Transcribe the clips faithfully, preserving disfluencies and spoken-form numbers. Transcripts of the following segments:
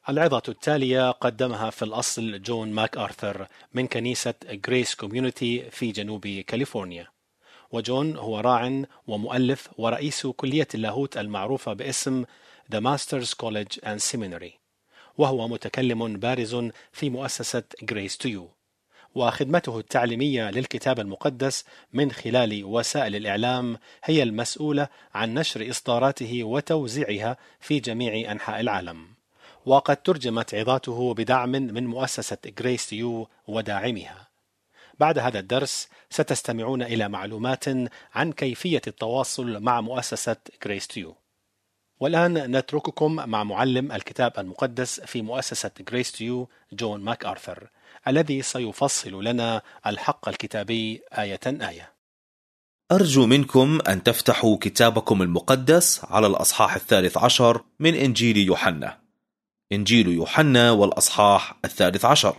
العظة التالية قدمها في الأصل جون ماك آرثر من كنيسة غريس كوميونيتي في جنوب كاليفورنيا، وجون هو راع ومؤلف ورئيس كلية اللاهوت المعروفة باسم The Masters College and Seminary، وهو متكلم بارز في مؤسسة Grace to You، وخدمته التعليمية للكتاب المقدس من خلال وسائل الإعلام هي المسؤولة عن نشر إصداراته وتوزيعها في جميع أنحاء العالم، وقد ترجمت عظاته بدعم من مؤسسة Grace to You وداعمها. بعد هذا الدرس ستستمعون إلى معلومات عن كيفية التواصل مع مؤسسة Grace to You. والآن نترككم مع معلم الكتاب المقدس في مؤسسة Grace to You جون ماك آرثر، الذي سيفصل لنا الحق الكتابي آية آية. أرجو منكم أن تفتحوا كتابكم المقدس على الأصحاح الثالث عشر من إنجيل يوحنا. إنجيل يوحنا والأصحاح الثالث عشر.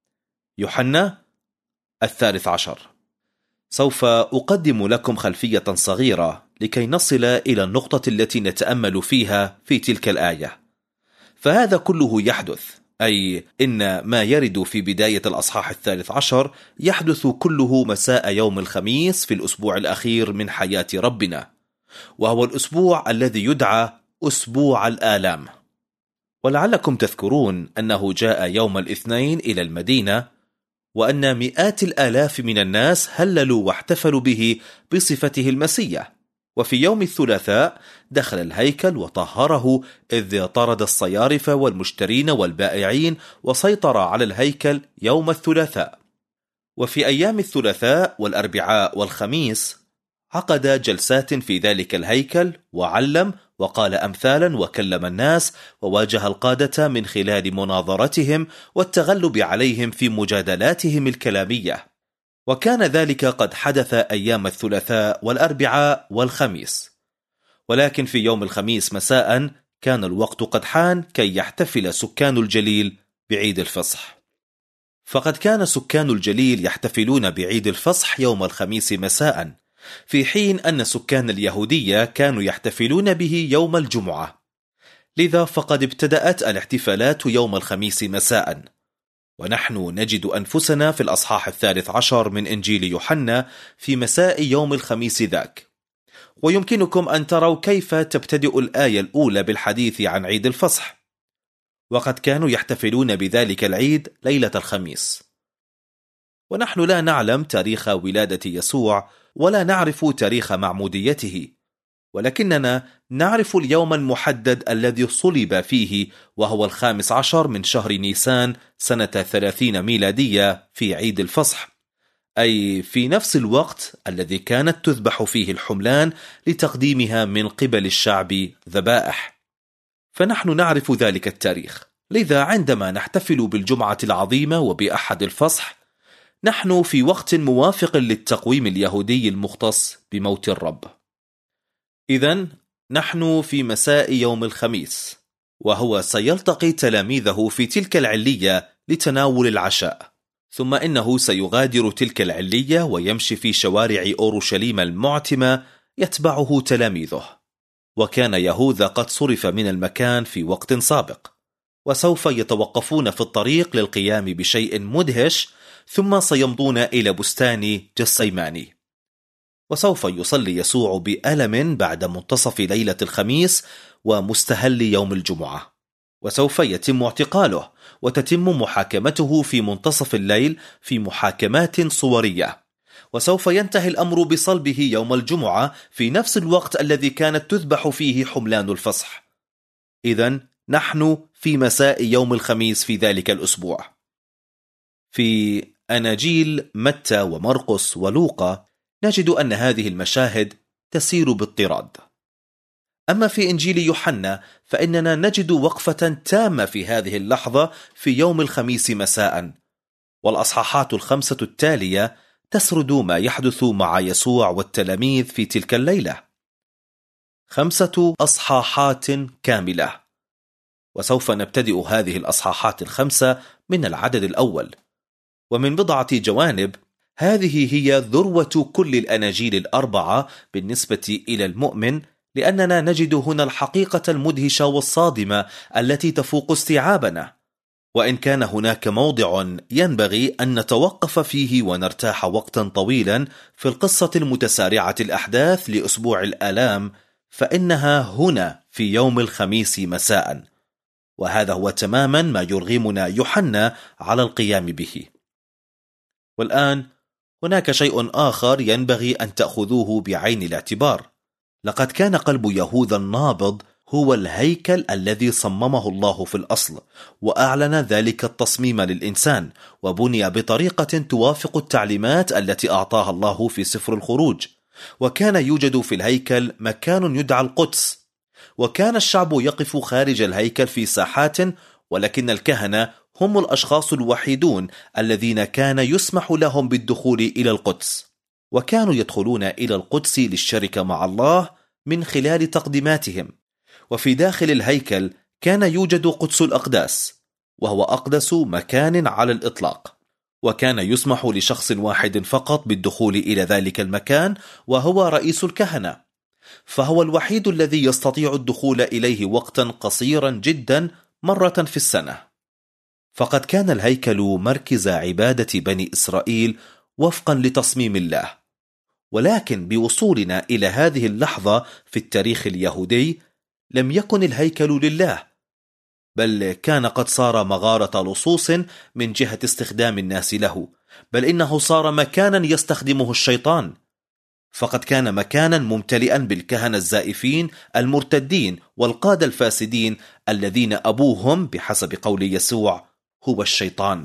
يوحنا الثالث عشر. سوف أقدم لكم خلفية صغيرة لكي نصل إلى النقطة التي نتأمل فيها في تلك الآية. فهذا كله يحدث، أي إن ما يرد في بداية الأصحاح الثالث عشر يحدث كله مساء يوم الخميس في الأسبوع الأخير من حياة ربنا، وهو الأسبوع الذي يدعى أسبوع الآلام. ولعلكم تذكرون أنه جاء يوم الاثنين إلى المدينة، وأن مئات الآلاف من الناس هللوا واحتفلوا به بصفته المسيح. وفي يوم الثلاثاء دخل الهيكل وطهره، إذ طرد الصيارف والمشترين والبائعين وسيطر على الهيكل يوم الثلاثاء. وفي أيام الثلاثاء والأربعاء والخميس عقد جلسات في ذلك الهيكل، وعلم وقال أمثالا وكلم الناس، وواجه القادة من خلال مناظرتهم والتغلب عليهم في مجادلاتهم الكلامية. وكان ذلك قد حدث أيام الثلاثاء والأربعاء والخميس. ولكن في يوم الخميس مساء كان الوقت قد حان كي يحتفل سكان الجليل بعيد الفصح. فقد كان سكان الجليل يحتفلون بعيد الفصح يوم الخميس مساء، في حين أن سكان اليهودية كانوا يحتفلون به يوم الجمعة. لذا فقد ابتدأت الاحتفالات يوم الخميس مساء، ونحن نجد أنفسنا في الأصحاح الثالث عشر من إنجيل يوحنا في مساء يوم الخميس ذاك. ويمكنكم أن تروا كيف تبتدئ الآية الأولى بالحديث عن عيد الفصح. وقد كانوا يحتفلون بذلك العيد ليلة الخميس. ونحن لا نعلم تاريخ ولادة يسوع ولا نعرف تاريخ معموديته، ولكننا نعرف اليوم المحدد الذي صلب فيه، وهو الخامس عشر من شهر نيسان سنة ثلاثين ميلادية في عيد الفصح، أي في نفس الوقت الذي كانت تذبح فيه الحملان لتقديمها من قبل الشعب ذبائح. فنحن نعرف ذلك التاريخ. لذا عندما نحتفل بالجمعة العظيمة وبأحد الفصح، نحن في وقت موافق للتقويم اليهودي المختص بموت الرب. إذن نحن في مساء يوم الخميس، وهو سيلتقي تلاميذه في تلك العلية لتناول العشاء، ثم إنه سيغادر تلك العلية ويمشي في شوارع أورشليم المعتمة يتبعه تلاميذه. وكان يهوذا قد صرف من المكان في وقت سابق، وسوف يتوقفون في الطريق للقيام بشيء مدهش، ثم سيمضون إلى بستان جسيماني. وسوف يصلي يسوع بألم بعد منتصف ليلة الخميس ومستهل يوم الجمعة، وسوف يتم اعتقاله وتتم محاكمته في منتصف الليل في محاكمات صورية، وسوف ينتهي الأمر بصلبه يوم الجمعة في نفس الوقت الذي كانت تذبح فيه حملان الفصح. إذن نحن في مساء يوم الخميس في ذلك الأسبوع. في أناجيل متى ومرقس ولوقا نجد أن هذه المشاهد تسير باضطراد. أما في إنجيل يوحنا فإننا نجد وقفة تامة في هذه اللحظة في يوم الخميس مساء، والأصحاحات الخمسة التالية تسرد ما يحدث مع يسوع والتلاميذ في تلك الليلة. خمسة أصحاحات كاملة، وسوف نبتدئ هذه الأصحاحات الخمسة من العدد الأول. ومن بضعة جوانب هذه هي ذروة كل الأناجيل الأربعة بالنسبة إلى المؤمن، لأننا نجد هنا الحقيقة المدهشة والصادمة التي تفوق استيعابنا. وإن كان هناك موضع ينبغي أن نتوقف فيه ونرتاح وقتا طويلا في القصة المتسارعة الأحداث لأسبوع الآلام، فإنها هنا في يوم الخميس مساء، وهذا هو تماما ما يرغمنا يوحنا على القيام به. والآن هناك شيء آخر ينبغي أن تأخذوه بعين الاعتبار. لقد كان قلب يهوذا النابض هو الهيكل الذي صممه الله في الأصل، وأعلن ذلك التصميم للإنسان، وبني بطريقة توافق التعليمات التي أعطاها الله في سفر الخروج. وكان يوجد في الهيكل مكان يدعى القدس، وكان الشعب يقف خارج الهيكل في ساحات، ولكن الكهنة هم الأشخاص الوحيدون الذين كان يسمح لهم بالدخول إلى القدس، وكانوا يدخلون إلى القدس للشركة مع الله من خلال تقديماتهم. وفي داخل الهيكل كان يوجد قدس الأقداس، وهو أقدس مكان على الإطلاق، وكان يسمح لشخص واحد فقط بالدخول إلى ذلك المكان، وهو رئيس الكهنة، فهو الوحيد الذي يستطيع الدخول إليه وقتا قصيرا جدا مرة في السنة. فقد كان الهيكل مركز عبادة بني إسرائيل وفقا لتصميم الله. ولكن بوصولنا إلى هذه اللحظة في التاريخ اليهودي لم يكن الهيكل لله، بل كان قد صار مغارة لصوص من جهة استخدام الناس له، بل إنه صار مكانا يستخدمه الشيطان. فقد كان مكانا ممتلئا بالكهنة الزائفين المرتدين والقادة الفاسدين الذين أبوهم بحسب قول يسوع هو الشيطان.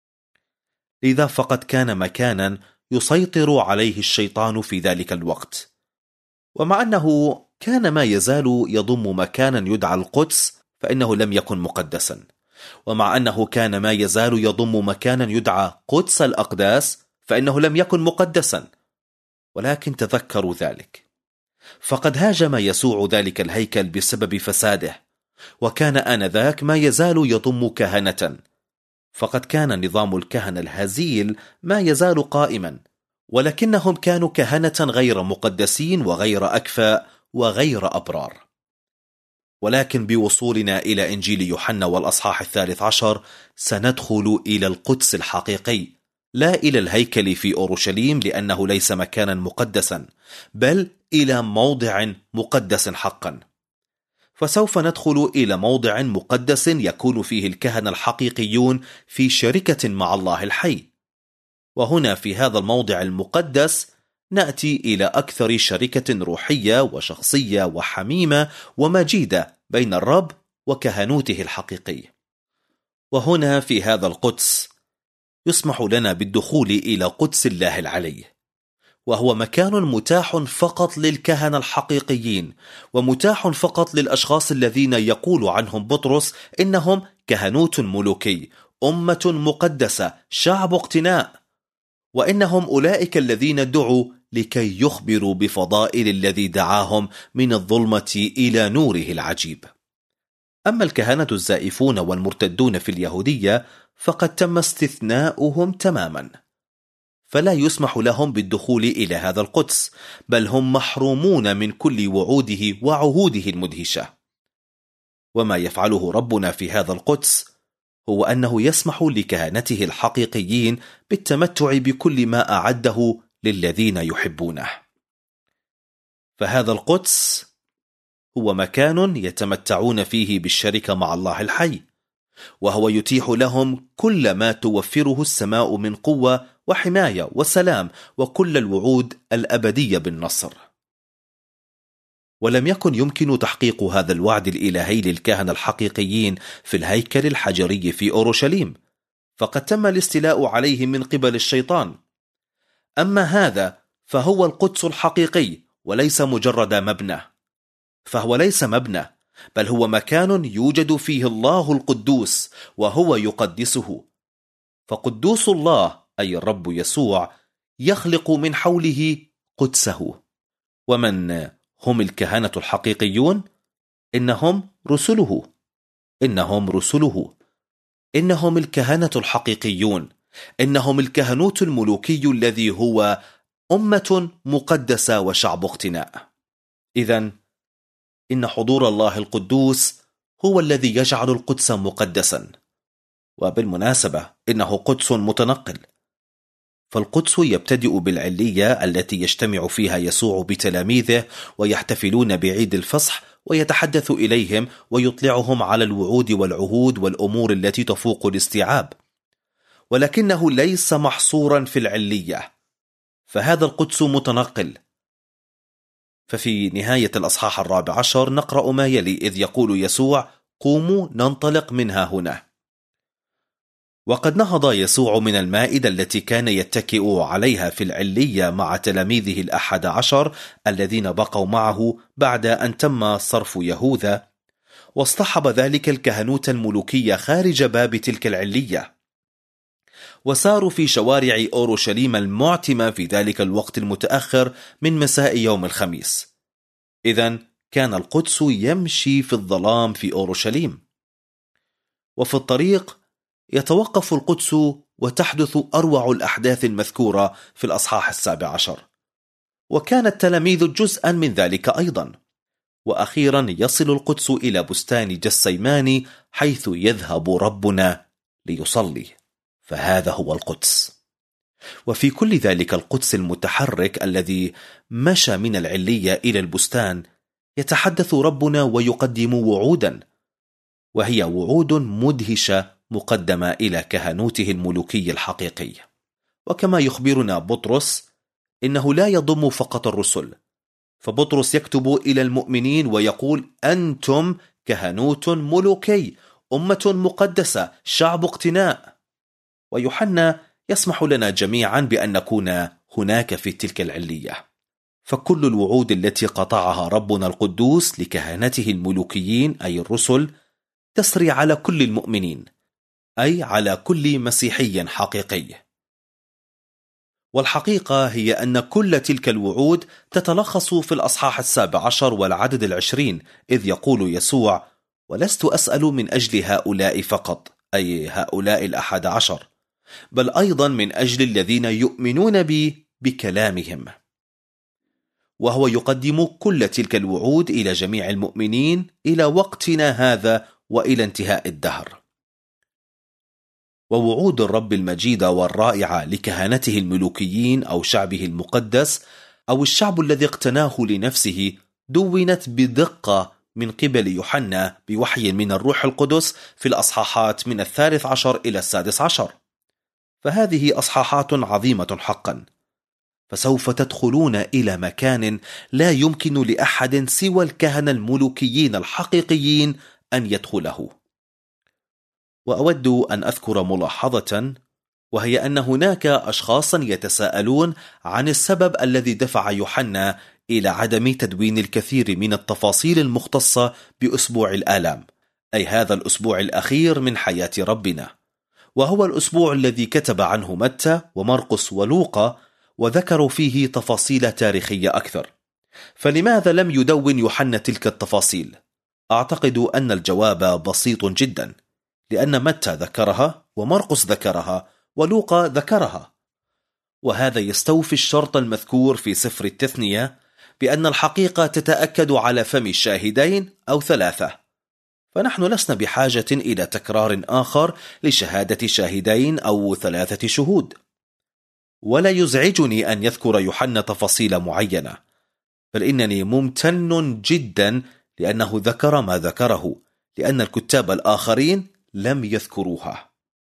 لذا فقد كان مكانا يسيطر عليه الشيطان في ذلك الوقت. ومع أنه كان ما يزال يضم مكانا يدعى القدس فإنه لم يكن مقدسا، ومع أنه كان ما يزال يضم مكانا يدعى قدس الأقداس فإنه لم يكن مقدسا. ولكن تذكروا ذلك، فقد هاجم يسوع ذلك الهيكل بسبب فساده، وكان آنذاك ما يزال يضم كهنة، فقد كان نظام الكهنة الهزيل ما يزال قائما، ولكنهم كانوا كهنة غير مقدسين وغير أكفاء وغير أبرار. ولكن بوصولنا إلى إنجيل يوحنا والأصحاح الثالث عشر سندخل إلى القدس الحقيقي، لا إلى الهيكل في أورشليم لأنه ليس مكانا مقدسا، بل إلى موضع مقدس حقا. فسوف ندخل إلى موضع مقدس يكون فيه الكهنة الحقيقيون في شركة مع الله الحي. وهنا في هذا الموضع المقدس نأتي إلى أكثر شركة روحية وشخصية وحميمة ومجيدة بين الرب وكهنوته الحقيقي. وهنا في هذا القدس يسمح لنا بالدخول إلى قدس الله العلي، وهو مكان متاح فقط للكهنة الحقيقيين، ومتاح فقط للأشخاص الذين يقول عنهم بطرس إنهم كهنوت ملوكي، أمة مقدسة، شعب اقتناء، وإنهم أولئك الذين دعوا لكي يخبروا بفضائل الذي دعاهم من الظلمة إلى نوره العجيب. أما الكهنة الزائفون والمرتدون في اليهودية فقد تم استثناؤهم تماما، فلا يسمح لهم بالدخول إلى هذا القدس، بل هم محرومون من كل وعوده وعهوده المدهشة. وما يفعله ربنا في هذا القدس هو أنه يسمح لكهنته الحقيقيين بالتمتع بكل ما أعده للذين يحبونه. فهذا القدس هو مكان يتمتعون فيه بالشركة مع الله الحي، وهو يتيح لهم كل ما توفره السماء من قوة وحماية وسلام وكل الوعود الأبدية بالنصر. ولم يكن يمكن تحقيق هذا الوعد الإلهي للكهنة الحقيقيين في الهيكل الحجري في أورشليم، فقد تم الاستيلاء عليهم من قبل الشيطان. أما هذا فهو القدس الحقيقي وليس مجرد مبنى، فهو ليس مبنى بل هو مكان يوجد فيه الله القدوس وهو يقدسه. فقدوس الله أي الرب يسوع يخلق من حوله قدسه. ومن هم الكهنة الحقيقيون؟ إنهم رسله، إنهم رسله، إنهم الكهنة الحقيقيون، إنهم الكهنوت الملوكي الذي هو أمة مقدسة وشعب اقتناء. إذن إن حضور الله القدوس هو الذي يجعل القدس مقدسا. وبالمناسبة إنه قدس متنقل، فالقدس يبتدئ بالعلية التي يجتمع فيها يسوع بتلاميذه ويحتفلون بعيد الفصح، ويتحدث إليهم ويطلعهم على الوعود والعهود والأمور التي تفوق الاستيعاب، ولكنه ليس محصورا في العلية، فهذا القدس متنقل. ففي نهاية الأصحاح الرابع عشر نقرأ ما يلي، إذ يقول يسوع: قوموا ننطلق منها هنا. وقد نهض يسوع من المائدة التي كان يتكئ عليها في العلية مع تلاميذه الأحد عشر الذين بقوا معه بعد أن تم صرف يهوذا، واصطحب ذلك الكهنوت الملوكية خارج باب تلك العلية، وساروا في شوارع أورشليم المعتمة في ذلك الوقت المتأخر من مساء يوم الخميس. إذن كان القدس يمشي في الظلام في أورشليم، وفي الطريق يتوقف القدس وتحدث أروع الأحداث المذكورة في الأصحاح السابع عشر، وكان التلاميذ جزءا من ذلك أيضا. وأخيرا يصل القدس إلى بستان جسيماني حيث يذهب ربنا ليصلي، فهذا هو القدس. وفي كل ذلك القدس المتحرك الذي مشى من العلية إلى البستان يتحدث ربنا ويقدم وعودا، وهي وعود مدهشة مقدمة إلى كهنوته الملوكي الحقيقي. وكما يخبرنا بطرس إنه لا يضم فقط الرسل، فبطرس يكتب إلى المؤمنين ويقول: أنتم كهنوت ملوكي، أمة مقدسة، شعب اقتناء. ويوحنا يسمح لنا جميعا بأن نكون هناك في تلك العلية. فكل الوعود التي قطعها ربنا القدوس لكهنته الملوكيين أي الرسل تسري على كل المؤمنين، أي على كل مسيحي حقيقي. والحقيقة هي أن كل تلك الوعود تتلخص في الأصحاح السابع عشر والعدد العشرين، إذ يقول يسوع: ولست أسأل من أجل هؤلاء فقط، أي هؤلاء الأحد عشر، بل أيضا من أجل الذين يؤمنون بي بكلامهم. وهو يقدم كل تلك الوعود إلى جميع المؤمنين إلى وقتنا هذا وإلى انتهاء الدهر. ووعود الرب المجيدة والرائعة لكهنته الملوكيين أو شعبه المقدس أو الشعب الذي اقتناه لنفسه دونت بدقة من قبل يوحنا بوحي من الروح القدس في الأصحاحات من الثالث عشر إلى السادس عشر. فهذه أصحاحات عظيمة حقا، فسوف تدخلون إلى مكان لا يمكن لأحد سوى الكهنة الملوكيين الحقيقيين أن يدخله. وأود أن أذكر ملاحظة، وهي أن هناك أشخاصا يتساءلون عن السبب الذي دفع يوحنا إلى عدم تدوين الكثير من التفاصيل المختصة بأسبوع الآلام، أي هذا الأسبوع الأخير من حياة ربنا، وهو الأسبوع الذي كتب عنه متى ومرقس ولوقا، وذكروا فيه تفاصيل تاريخية أكثر. فلماذا لم يدون يوحنا تلك التفاصيل؟ أعتقد أن الجواب بسيط جدا، لأن متى ذكرها ومرقس ذكرها ولوقا ذكرها، وهذا يستوفي الشرط المذكور في سفر التثنية بأن الحقيقة تتأكد على فم الشاهدين أو ثلاثة. فنحن لسنا بحاجة إلى تكرار آخر لشهادة شاهدين أو ثلاثة شهود. ولا يزعجني أن يذكر يوحنا تفاصيل معينة، بل إنني ممتن جدا لأنه ذكر ما ذكره، لأن الكتاب الآخرين لم يذكروها.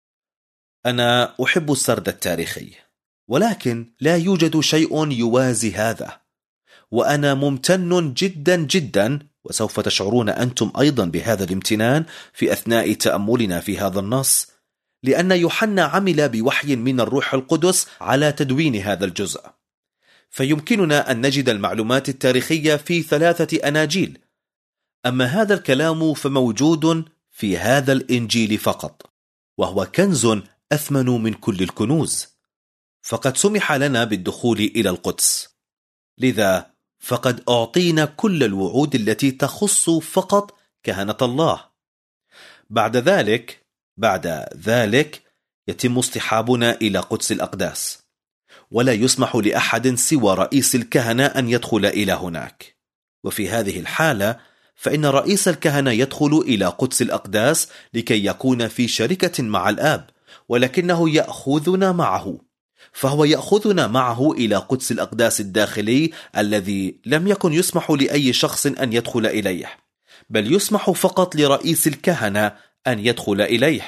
أنا أحب السرد التاريخي، ولكن لا يوجد شيء يوازي هذا. وأنا ممتن جدا جدا، وسوف تشعرون أنتم أيضا بهذا الامتنان في أثناء تأملنا في هذا النص، لأن يوحنا عمل بوحي من الروح القدس على تدوين هذا الجزء. فيمكننا أن نجد المعلومات التاريخية في ثلاثة أناجيل، أما هذا الكلام فموجود في هذا الإنجيل فقط، وهو كنز أثمن من كل الكنوز. فقد سمح لنا بالدخول إلى القدس، لذا فقد أعطينا كل الوعود التي تخص فقط كهنة الله. بعد ذلك بعد ذلك يتم اصطحابنا إلى قدس الأقداس، ولا يسمح لأحد سوى رئيس الكهنة أن يدخل إلى هناك. وفي هذه الحالة فإن رئيس الكهنة يدخل إلى قدس الأقداس لكي يكون في شركة مع الآب، ولكنه يأخذنا معه، فهو يأخذنا معه إلى قدس الأقداس الداخلي الذي لم يكن يسمح لأي شخص أن يدخل إليه، بل يسمح فقط لرئيس الكهنة أن يدخل إليه.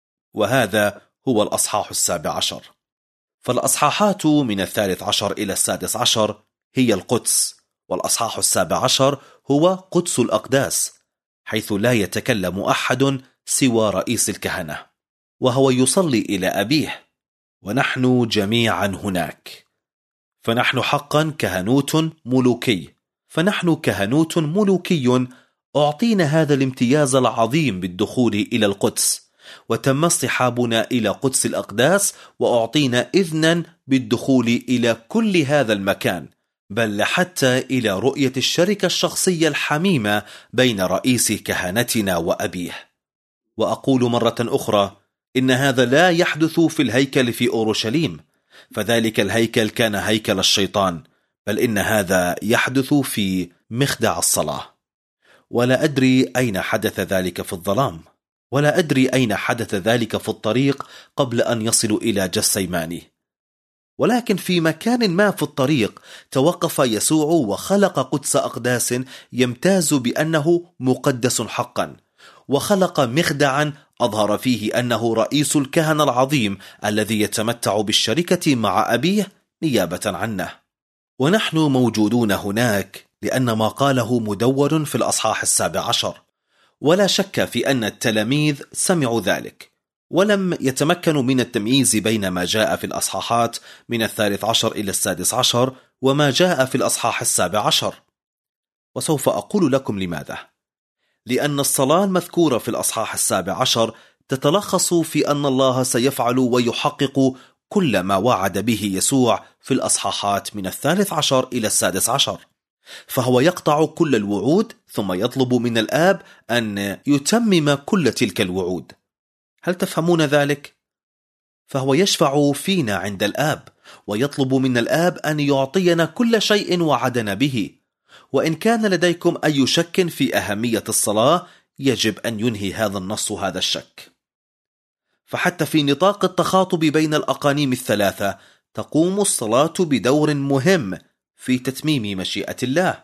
وهذا هو الأصحاح السابع عشر. فالأصحاحات من الثالث عشر إلى السادس عشر هي القدس، والأصحاح السابع عشر هو قدس الأقداس، حيث لا يتكلم أحد سوى رئيس الكهنة، وهو يصلي إلى أبيه، ونحن جميعا هناك. فنحن حقا كهنوت ملوكي، فنحن كهنوت ملوكي أعطينا هذا الامتياز العظيم بالدخول إلى القدس، وتم اصطحابنا إلى قدس الأقداس، وأعطينا إذنا بالدخول إلى كل هذا المكان، بل حتى إلى رؤية الشركة الشخصية الحميمة بين رئيس كهنتنا وأبيه. وأقول مرة أخرى إن هذا لا يحدث في الهيكل في أورشليم، فذلك الهيكل كان هيكل الشيطان، بل إن هذا يحدث في مخدع الصلاة. ولا أدري أين حدث ذلك في الظلام، ولا أدري أين حدث ذلك في الطريق قبل أن يصلوا إلى جسيماني، ولكن في مكان ما في الطريق توقف يسوع وخلق قدس أقداس يمتاز بأنه مقدس حقا، وخلق مخدعا أظهر فيه أنه رئيس الكهنة العظيم الذي يتمتع بالشركة مع أبيه نيابة عنه. ونحن موجودون هناك لأن ما قاله مدون في الأصحاح السابع عشر، ولا شك في أن التلاميذ سمعوا ذلك، ولم يتمكنوا من التمييز بين ما جاء في الأصحاحات من الثالث عشر إلى السادس عشر وما جاء في الأصحاح السابع عشر. وسوف أقول لكم لماذا. لأن الصلاة المذكورة في الأصحاح السابع عشر تتلخص في أن الله سيفعل ويحقق كل ما وعد به يسوع في الأصحاحات من الثالث عشر إلى السادس عشر، فهو يقطع كل الوعود ثم يطلب من الآب أن يتمم كل تلك الوعود. هل تفهمون ذلك؟ فهو يشفع فينا عند الآب، ويطلب من الآب أن يعطينا كل شيء وعدنا به. وإن كان لديكم أي شك في أهمية الصلاة، يجب أن ينهي هذا النص هذا الشك. فحتى في نطاق التخاطب بين الأقانيم الثلاثة تقوم الصلاة بدور مهم في تتميم مشيئة الله.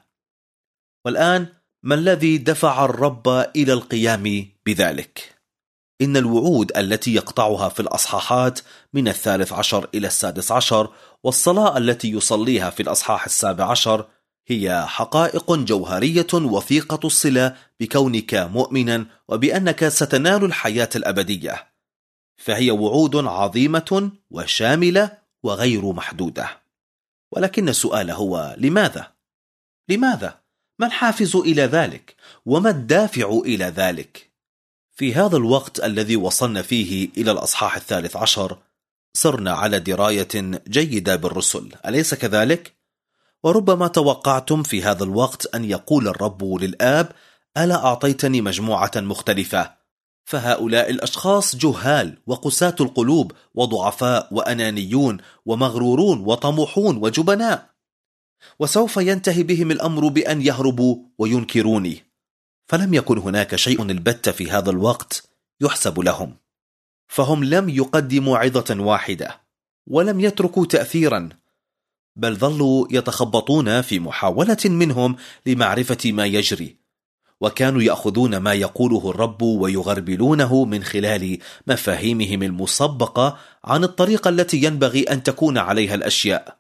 والآن ما الذي دفع الرب إلى القيام بذلك؟ إن الوعود التي يقطعها في الأصحاحات من الثالث عشر إلى السادس عشر والصلاة التي يصليها في الأصحاح السابع عشر هي حقائق جوهرية وثيقة الصلة بكونك مؤمنا وبأنك ستنال الحياة الأبدية، فهي وعود عظيمة وشاملة وغير محدودة. ولكن السؤال هو لماذا؟ لماذا؟ ما الحافز إلى ذلك؟ وما الدافع إلى ذلك؟ في هذا الوقت الذي وصلنا فيه إلى الأصحاح الثالث عشر صرنا على دراية جيدة بالرسل، أليس كذلك؟ وربما توقعتم في هذا الوقت أن يقول الرب للآب: ألا أعطيتني مجموعة مختلفة؟ فهؤلاء الأشخاص جهال وقساة القلوب وضعفاء وأنانيون ومغرورون وطموحون وجبناء، وسوف ينتهي بهم الأمر بأن يهربوا وينكروني. فلم يكن هناك شيء البتة في هذا الوقت يحسب لهم، فهم لم يقدموا عظة واحدة ولم يتركوا تأثيرا، بل ظلوا يتخبطون في محاولة منهم لمعرفة ما يجري، وكانوا يأخذون ما يقوله الرب ويغربلونه من خلال مفاهيمهم المسبقة عن الطريقة التي ينبغي أن تكون عليها الأشياء،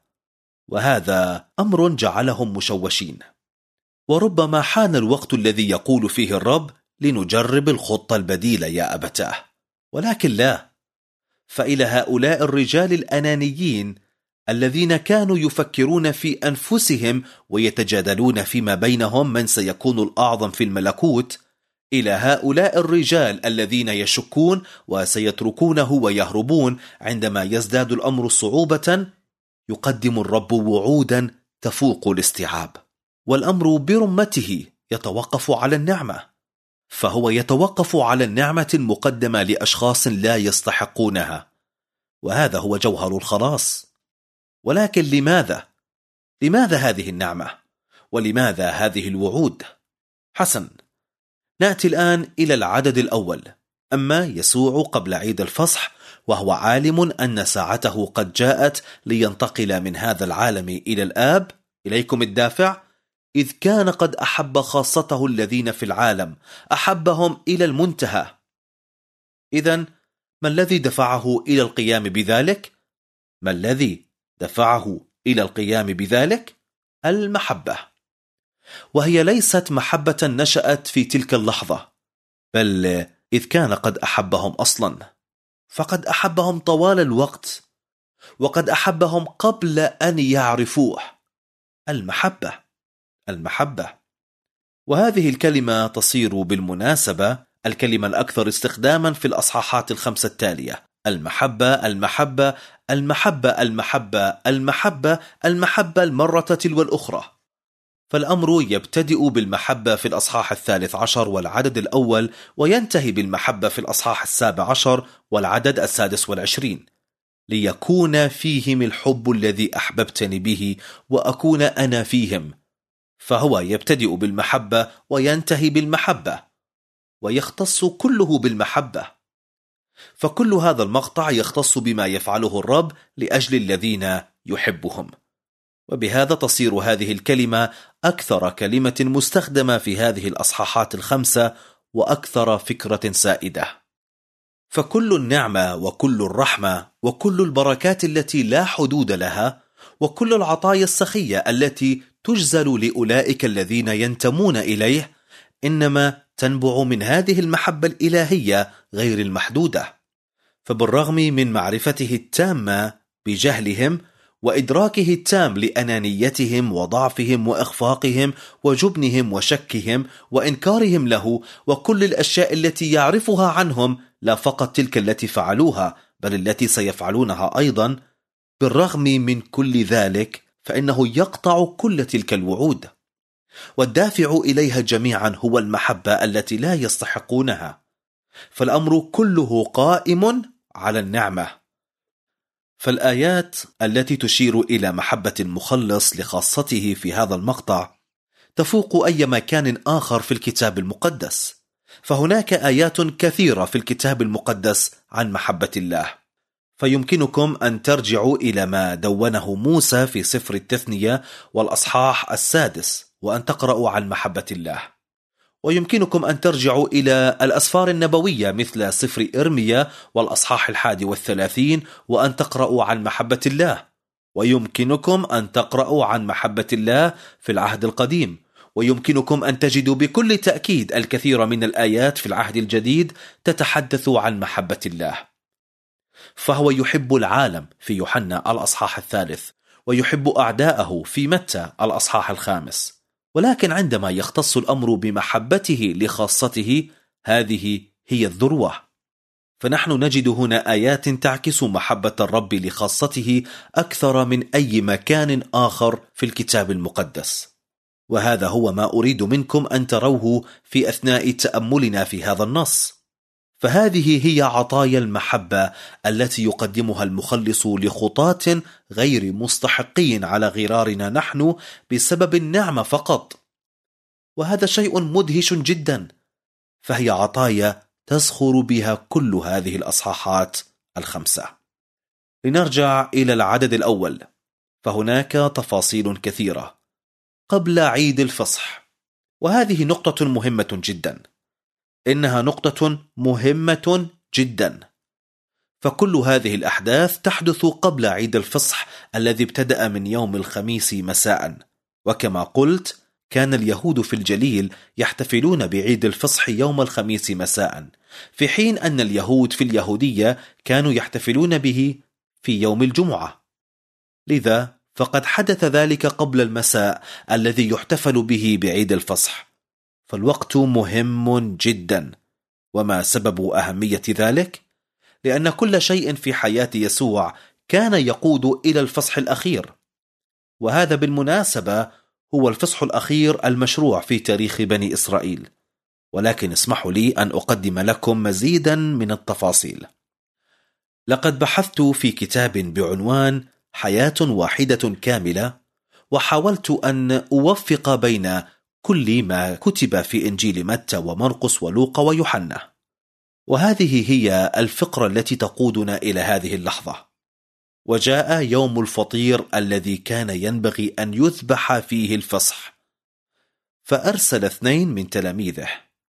وهذا أمر جعلهم مشوشين. وربما حان الوقت الذي يقول فيه الرب: لنجرب الخطة البديلة يا أبتاه. ولكن لا، فإلى هؤلاء الرجال الأنانيين الذين كانوا يفكرون في أنفسهم ويتجادلون فيما بينهم من سيكون الأعظم في الملكوت، إلى هؤلاء الرجال الذين يشكون وسيتركونه ويهربون عندما يزداد الأمر صعوبة، يقدم الرب وعودا تفوق الاستيعاب. والأمر برمته يتوقف على النعمة، فهو يتوقف على النعمة المقدمة لأشخاص لا يستحقونها، وهذا هو جوهر الخلاص. ولكن لماذا؟ لماذا هذه النعمة؟ ولماذا هذه الوعود؟ حسن، نأتي الآن إلى العدد الأول. أما يسوع قبل عيد الفصح وهو عالم أن ساعته قد جاءت لينتقل من هذا العالم إلى الآب. إليكم الدافع: إذ كان قد أحب خاصته الذين في العالم أحبهم إلى المنتهى. إذن ما الذي دفعه إلى القيام بذلك؟ ما الذي دفعه إلى القيام بذلك؟ المحبة. وهي ليست محبة نشأت في تلك اللحظة، بل إذ كان قد أحبهم أصلا، فقد أحبهم طوال الوقت، وقد أحبهم قبل أن يعرفوه. المحبة المحبة وهذه الكلمة تصير بالمناسبة الكلمة الأكثر استخداما في الأصحاحات الخمسة التالية: المحبة المحبة المحبة المحبة المحبة المحبة المرة تلو الأخرى. فالأمر يبتدئ بالمحبة في الأصحاح الثالث عشر والعدد الأول، وينتهي بالمحبة في الأصحاح السابع عشر والعدد السادس والعشرين: ليكون فيهم الحب الذي أحببتني به وأكون أنا فيهم. فهو يبتدئ بالمحبة وينتهي بالمحبة، ويختص كله بالمحبة. فكل هذا المقطع يختص بما يفعله الرب لأجل الذين يحبهم. وبهذا تصير هذه الكلمة أكثر كلمة مستخدمة في هذه الأصحاحات الخمسة، وأكثر فكرة سائدة. فكل النعمة وكل الرحمة وكل البركات التي لا حدود لها، وكل العطايا السخية التي تجزل لأولئك الذين ينتمون إليه، إنما تنبع من هذه المحبة الإلهية غير المحدودة. فبالرغم من معرفته التامة بجهلهم، وإدراكه التام لأنانيتهم وضعفهم وإخفاقهم وجبنهم وشكهم وإنكارهم له، وكل الأشياء التي يعرفها عنهم، لا فقط تلك التي فعلوها بل التي سيفعلونها أيضا، بالرغم من كل ذلك فإنه يقطع كل تلك الوعود، والدافع إليها جميعا هو المحبة التي لا يستحقونها. فالأمر كله قائم على النعمة. فالآيات التي تشير إلى محبة المخلص لخاصته في هذا المقطع تفوق أي مكان آخر في الكتاب المقدس. فهناك آيات كثيرة في الكتاب المقدس عن محبة الله. فيمكنكم أن ترجعوا إلى ما دونه موسى في سفر التثنية والأصحاح السادس وأن تقرأوا عن محبة الله. ويمكنكم أن ترجعوا إلى الأسفار النبوية مثل سفر إرميا والأصحاح الحادي والثلاثين وأن تقرأوا عن محبة الله. ويمكنكم أن تقرأوا عن محبة الله في العهد القديم. ويمكنكم أن تجدوا بكل تأكيد الكثير من الآيات في العهد الجديد تتحدث عن محبة الله. فهو يحب العالم في يوحنا الأصحاح الثالث، ويحب أعداءه في متى الأصحاح الخامس. ولكن عندما يختص الأمر بمحبته لخاصته، هذه هي الذروة. فنحن نجد هنا آيات تعكس محبة الرب لخاصته أكثر من أي مكان آخر في الكتاب المقدس. وهذا هو ما أريد منكم أن تروه في أثناء تأملنا في هذا النص. فهذه هي عطايا المحبة التي يقدمها المخلص لخطاة غير مستحقين على غرارنا نحن بسبب النعمة فقط. وهذا شيء مدهش جدا. فهي عطايا تزخر بها كل هذه الأصحاحات الخمسة. لنرجع إلى العدد الأول، فهناك تفاصيل كثيرة قبل عيد الفصح، وهذه نقطة مهمة جدا. إنها نقطة مهمة جدا. فكل هذه الأحداث تحدث قبل عيد الفصح الذي ابتدأ من يوم الخميس مساء. وكما قلت، كان اليهود في الجليل يحتفلون بعيد الفصح يوم الخميس مساء، في حين أن اليهود في اليهودية كانوا يحتفلون به في يوم الجمعة. لذا فقد حدث ذلك قبل المساء الذي يحتفل به بعيد الفصح. فالوقت مهم جدا. وما سبب أهمية ذلك؟ لأن كل شيء في حياة يسوع كان يقود إلى الفصح الأخير. وهذا بالمناسبة هو الفصح الأخير المشروع في تاريخ بني إسرائيل. ولكن اسمحوا لي أن أقدم لكم مزيدا من التفاصيل. لقد بحثت في كتاب بعنوان حياة واحدة كاملة، وحاولت أن أوفق بين كل ما كتب في إنجيل متى ومرقس ولوقا ويوحنا. وهذه هي الفقرة التي تقودنا إلى هذه اللحظة. وجاء يوم الفطير الذي كان ينبغي أن يذبح فيه الفصح، فأرسل اثنين من تلاميذه،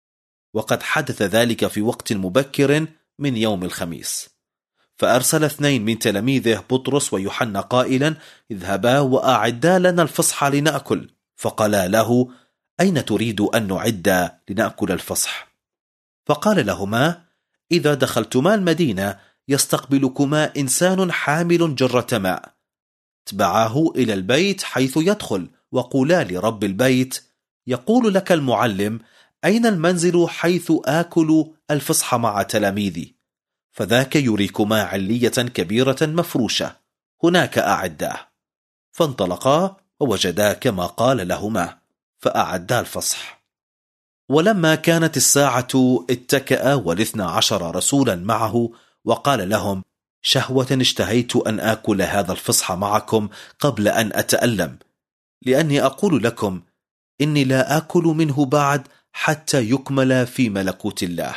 وقد حدث ذلك في وقت مبكر من يوم الخميس. فأرسل اثنين من تلاميذه بطرس ويوحنا قائلا: اذهبا وأعدا لنا الفصح لنأكل. فقالا له: أين تريد أن نعد لنأكل الفصح؟ فقال لهما: إذا دخلتما المدينة يستقبلكما إنسان حامل جرة ماء، اتبعاه إلى البيت حيث يدخل، وقولا لرب البيت: يقول لك المعلم: أين المنزل حيث آكل الفصح مع تلاميذي؟ فذاك يريكما علية كبيرة مفروشة، هناك أعداه. فانطلقا ووجدا كما قال لهما، فأعدا الفصح. ولما كانت الساعة اتكأ والاثنى عشر رسولا معه، وقال لهم: شهوة اشتهيت أن آكل هذا الفصح معكم قبل أن أتألم، لأني أقول لكم إني لا آكل منه بعد حتى يكمل في ملكوت الله.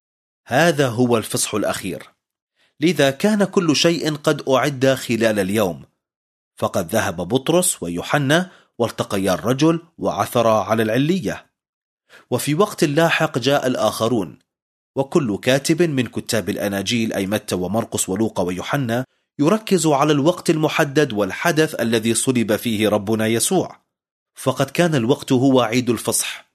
هذا هو الفصح الأخير. لذا كان كل شيء قد أعد خلال اليوم. فقد ذهب بطرس ويوحنا والتقيا الرجل وعثرا على العلية. وفي وقت لاحق جاء الآخرون، وكل كاتب من كتاب الأناجيل أي متى ومرقس ولوقا ويوحنا يركز على الوقت المحدد والحدث الذي صلب فيه ربنا يسوع. فقد كان الوقت هو عيد الفصح.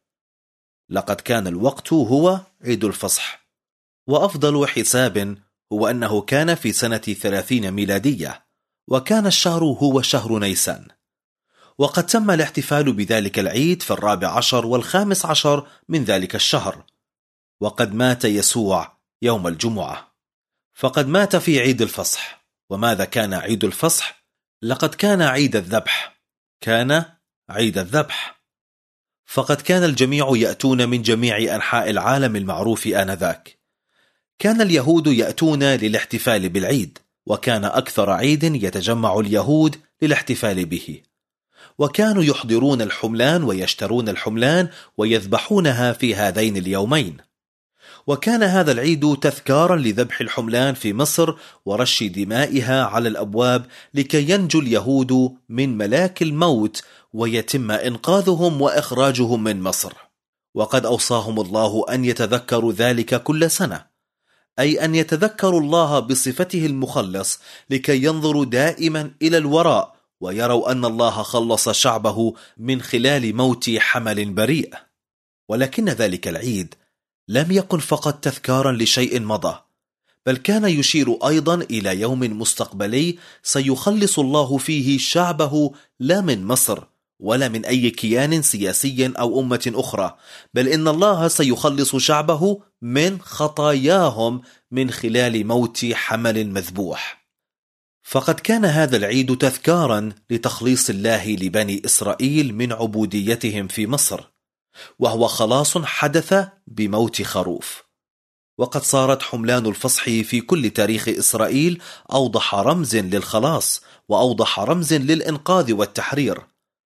لقد كان الوقت هو عيد الفصح. وأفضل حساب هو أنه كان في سنة ثلاثين ميلادية، وكان الشهر هو شهر نيسان. وقد تم الاحتفال بذلك العيد في الرابع عشر والخامس عشر من ذلك الشهر. وقد مات يسوع يوم الجمعة. فقد مات في عيد الفصح. وماذا كان عيد الفصح؟ لقد كان عيد الذبح. كان عيد الذبح. فقد كان الجميع يأتون من جميع أنحاء العالم المعروف آنذاك. كان اليهود يأتون للاحتفال بالعيد، وكان أكثر عيد يتجمع اليهود للاحتفال به. وكانوا يحضرون الحملان ويشترون الحملان ويذبحونها في هذين اليومين. وكان هذا العيد تذكارا لذبح الحملان في مصر ورش دمائها على الأبواب لكي ينجو اليهود من ملاك الموت ويتم إنقاذهم وإخراجهم من مصر. وقد أوصاهم الله أن يتذكروا ذلك كل سنة، أي أن يتذكروا الله بصفته المخلص لكي ينظروا دائما إلى الوراء ويروا أن الله خلص شعبه من خلال موت حمل بريء. ولكن ذلك العيد لم يكن فقط تذكارا لشيء مضى، بل كان يشير أيضا إلى يوم مستقبلي سيخلص الله فيه شعبه، لا من مصر ولا من أي كيان سياسي أو أمة أخرى، بل إن الله سيخلص شعبه من خطاياهم من خلال موت حمل مذبوح. فقد كان هذا العيد تذكارا لتخليص الله لبني إسرائيل من عبوديتهم في مصر، وهو خلاص حدث بموت خروف. وقد صارت حملان الفصح في كل تاريخ إسرائيل أوضح رمز للخلاص وأوضح رمز للإنقاذ والتحرير.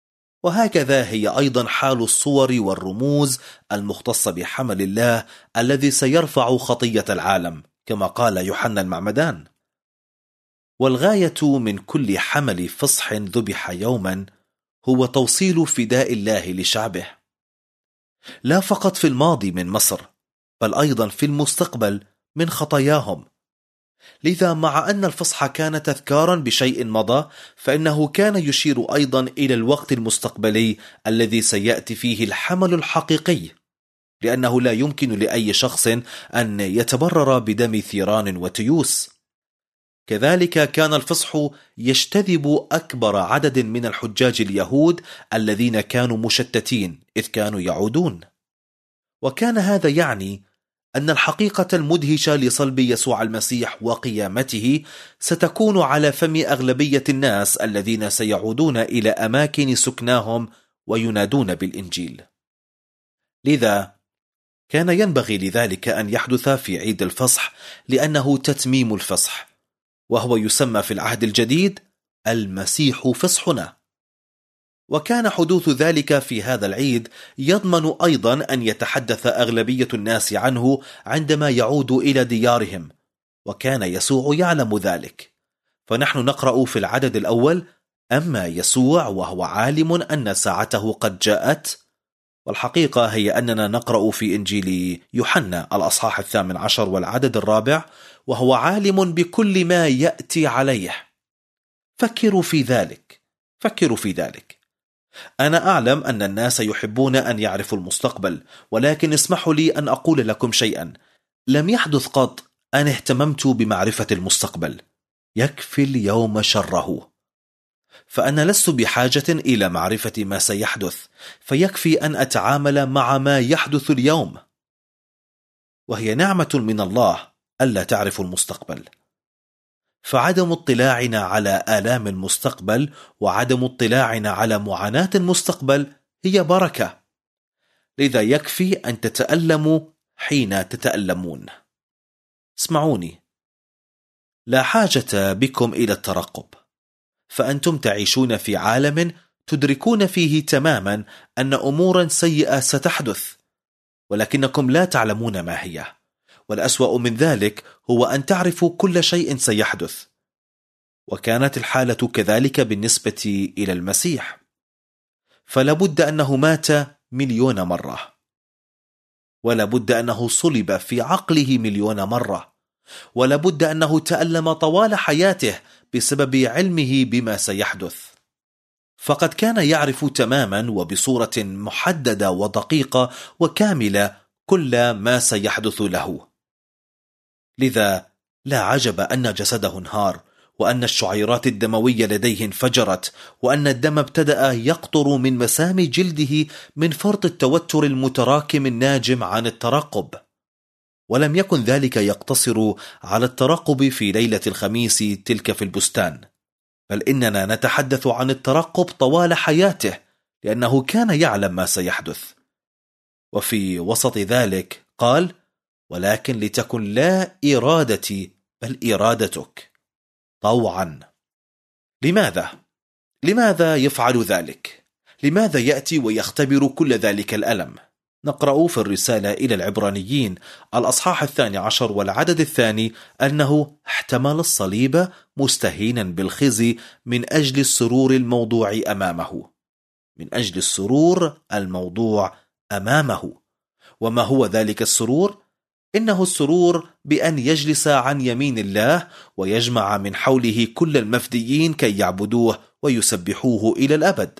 وهكذا هي أيضا حال الصور والرموز المختصة بحمل الله الذي سيرفع خطية العالم، كما قال يوحنا المعمدان. والغاية من كل حمل فصح ذبح يوما هو توصيل فداء الله لشعبه، لا فقط في الماضي من مصر، بل أيضا في المستقبل من خطاياهم. لذا مع أن الفصح كان تذكارا بشيء مضى، فإنه كان يشير أيضا إلى الوقت المستقبلي الذي سيأتي فيه الحمل الحقيقي، لأنه لا يمكن لأي شخص أن يتبرر بدم ثيران وتيوس. كذلك كان الفصح يجتذب أكبر عدد من الحجاج اليهود الذين كانوا مشتتين إذ كانوا يعودون. وكان هذا يعني أن الحقيقة المدهشة لصلب يسوع المسيح وقيامته ستكون على فم أغلبية الناس الذين سيعودون إلى أماكن سكناهم وينادون بالإنجيل. لذا كان ينبغي لذلك أن يحدث في عيد الفصح، لأنه تتميم الفصح، وهو يسمى في العهد الجديد المسيح فصحنا. وكان حدوث ذلك في هذا العيد يضمن أيضا أن يتحدث أغلبية الناس عنه عندما يعود إلى ديارهم، وكان يسوع يعلم ذلك. فنحن نقرأ في العدد الأول: أما يسوع وهو عالم أن ساعته قد جاءت. والحقيقة هي أننا نقرأ في إنجيل يوحنا الأصحاح الثامن عشر والعدد الرابع: وهو عالم بكل ما يأتي عليه. فكروا في ذلك، فكروا في ذلك. أنا أعلم أن الناس يحبون أن يعرفوا المستقبل، ولكن اسمحوا لي أن أقول لكم شيئا. لم يحدث قط أن اهتممت بمعرفة المستقبل، يكفي اليوم شره. فأنا لست بحاجة إلى معرفة ما سيحدث، فيكفي أن أتعامل مع ما يحدث اليوم. وهي نعمة من الله ألا تعرف المستقبل. فعدم اطلاعنا على آلام المستقبل وعدم اطلاعنا على معاناة المستقبل هي بركة. لذا يكفي أن تتألموا حين تتألمون. اسمعوني، لا حاجة بكم إلى الترقب، فأنتم تعيشون في عالم تدركون فيه تماما أن أمورا سيئة ستحدث، ولكنكم لا تعلمون ما هي. والأسوأ من ذلك هو أن تعرفوا كل شيء سيحدث. وكانت الحالة كذلك بالنسبة إلى المسيح، فلابد أنه مات مليون مرة، ولابد أنه صلب في عقله مليون مرة، ولابد أنه تألم طوال حياته بسبب علمه بما سيحدث. فقد كان يعرف تماما وبصورة محددة ودقيقة وكاملة كل ما سيحدث له. لذا لا عجب أن جسده انهار، وأن الشعيرات الدموية لديه انفجرت، وأن الدم ابتدأ يقطر من مسام جلده من فرط التوتر المتراكم الناجم عن الترقب. ولم يكن ذلك يقتصر على الترقب في ليلة الخميس تلك في البستان، بل إننا نتحدث عن الترقب طوال حياته، لأنه كان يعلم ما سيحدث. وفي وسط ذلك قال: ولكن لتكن لا إرادتي بل إرادتك، طوعا. لماذا؟ لماذا يفعل ذلك؟ لماذا يأتي ويختبر كل ذلك الألم؟ نقرأ في الرسالة إلى العبرانيين الأصحاح الثاني عشر والعدد الثاني أنه احتمل الصليب مستهينا بالخزي من أجل السرور الموضوع أمامه. من أجل السرور الموضوع أمامه. وما هو ذلك السرور؟ إنه السرور بأن يجلس عن يمين الله ويجمع من حوله كل المفديين كي يعبدوه ويسبحوه إلى الأبد.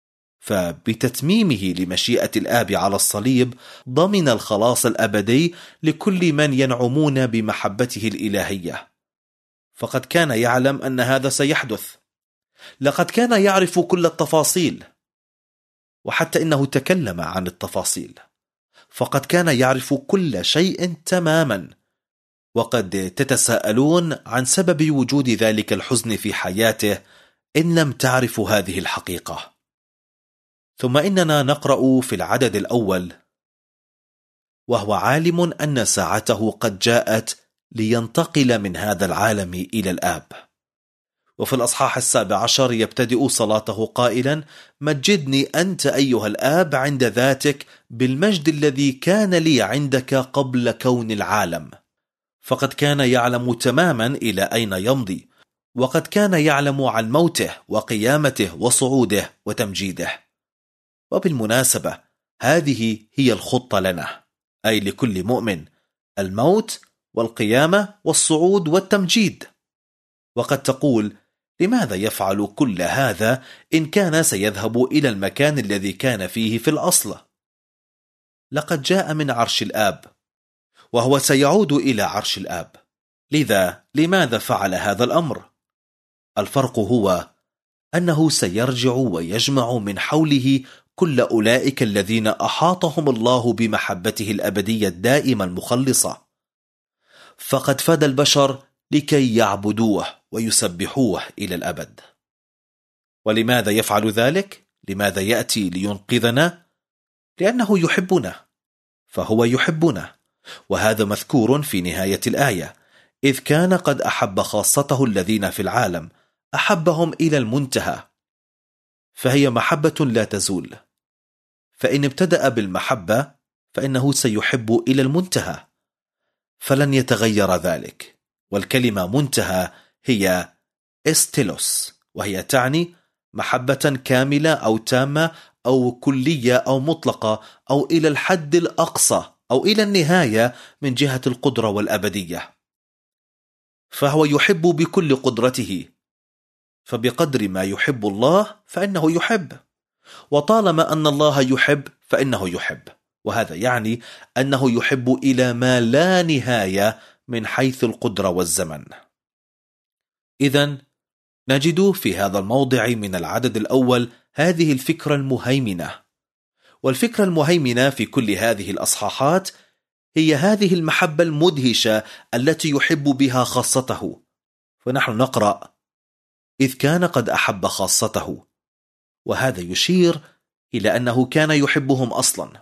فبتتميمه لمشيئة الآب على الصليب ضمن الخلاص الأبدي لكل من ينعمون بمحبته الإلهية. فقد كان يعلم أن هذا سيحدث. لقد كان يعرف كل التفاصيل، وحتى إنه تكلم عن التفاصيل. فقد كان يعرف كل شيء تماما. وقد تتساءلون عن سبب وجود ذلك الحزن في حياته إن لم تعرفوا هذه الحقيقة. ثم إننا نقرأ في العدد الأول: وهو عالم أن ساعته قد جاءت لينتقل من هذا العالم إلى الآب. وفي الأصحاح السابع عشر يبتدئ صلاته قائلا: مجدني أنت أيها الآب عند ذاتك بالمجد الذي كان لي عندك قبل كون العالم. فقد كان يعلم تماما إلى أين يمضي، وقد كان يعلم عن موته وقيامته وصعوده وتمجيده. وبالمناسبة هذه هي الخطة لنا، أي لكل مؤمن: الموت والقيامة والصعود والتمجيد. وقد تقول: لماذا يفعل كل هذا إن كان سيذهب إلى المكان الذي كان فيه في الأصل؟ لقد جاء من عرش الآب، وهو سيعود إلى عرش الآب. لذا لماذا فعل هذا الأمر؟ الفرق هو أنه سيرجع ويجمع من حوله كل أولئك الذين أحاطهم الله بمحبته الأبدية الدائمة المخلصة. فقد فدى البشر لكي يعبدوه ويسبحوه إلى الأبد. ولماذا يفعل ذلك؟ لماذا يأتي لينقذنا؟ لأنه يحبنا، فهو يحبنا. وهذا مذكور في نهاية الآية: إذ كان قد أحب خاصته الذين في العالم أحبهم إلى المنتهى. فهي محبة لا تزول، فإن ابتدأ بالمحبة فإنه سيحب إلى المنتهى، فلن يتغير ذلك. والكلمة منتهى هي استيلوس، وهي تعني محبة كاملة أو تامة أو كلية أو مطلقة أو إلى الحد الأقصى أو إلى النهاية من جهة القدرة والأبدية. فهو يحب بكل قدرته، فبقدر ما يحب الله فإنه يحب، وطالما أن الله يحب فإنه يحب، وهذا يعني أنه يحب إلى ما لا نهاية من حيث القدرة والزمن. إذن نجد في هذا الموضع من العدد الأول هذه الفكرة المهيمنة، والفكرة المهيمنة في كل هذه الأصحاحات هي هذه المحبة المدهشة التي يحب بها خاصته. فنحن نقرأ: إذ كان قد أحب خاصته، وهذا يشير إلى أنه كان يحبهم أصلا.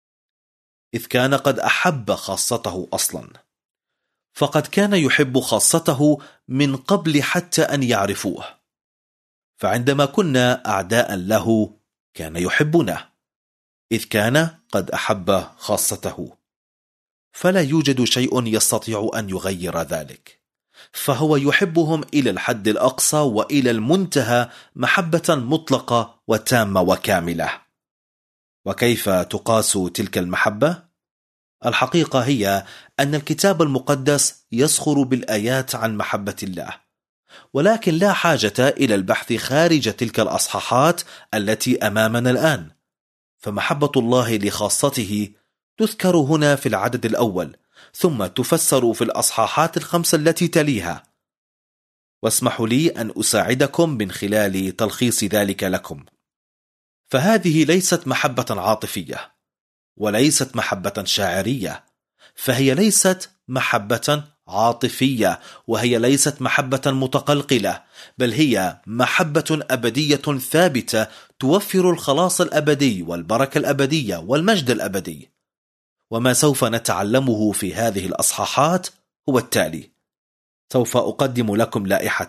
إذ كان قد أحب خاصته أصلا، فقد كان يحب خاصته من قبل حتى أن يعرفوه، فعندما كنا أعداء له كان يحبنا، إذ كان قد أحب خاصته، فلا يوجد شيء يستطيع أن يغير ذلك. فهو يحبهم إلى الحد الأقصى وإلى المنتهى محبة مطلقة وتامة وكاملة. وكيف تقاس تلك المحبة؟ الحقيقة هي أن الكتاب المقدس يسخر بالآيات عن محبة الله، ولكن لا حاجة إلى البحث خارج تلك الأصحاحات التي أمامنا الآن، فمحبة الله لخاصته تذكر هنا في العدد الأول، ثم تفسر في الأصحاحات الخمسة التي تليها. واسمحوا لي أن أساعدكم من خلال تلخيص ذلك لكم. فهذه ليست محبة عاطفية، وليست محبة شاعرية، فهي ليست محبة عاطفية، وهي ليست محبة متقلقلة، بل هي محبة أبدية ثابتة توفر الخلاص الأبدي والبركة الأبدية والمجد الأبدي. وما سوف نتعلمه في هذه الأصحاحات هو التالي. سوف أقدم لكم لائحة.